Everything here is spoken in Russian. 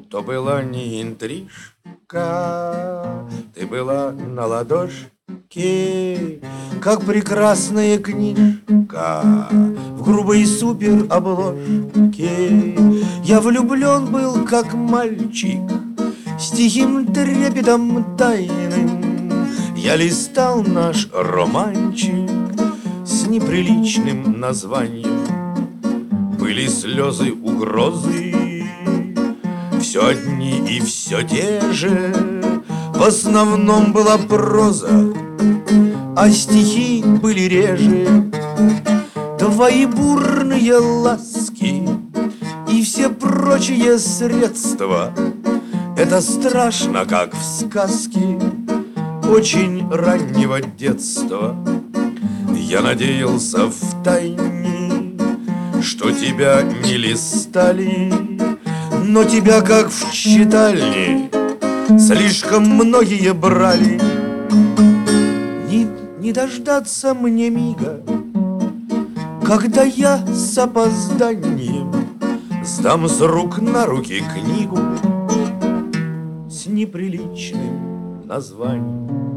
То была не интрижка, ты была на ладошке, как прекрасная книжка в грубой супер обложке. Я влюблен был, как мальчик, с тихим трепетом тайным. Я листал наш романчик с неприличным названием. Были слезы, угрозы, все одни и все те же. В основном была проза, а стихи были реже. Твои бурные ласки и все прочие средства — это страшно, как в сказке очень раннего детства. Я надеялся втайне, что тебя не листали, но тебя, как в читальне, слишком многие брали. Не дождаться мне мига, когда я с опозданием сдам с рук на руки книгу с неприличным названием.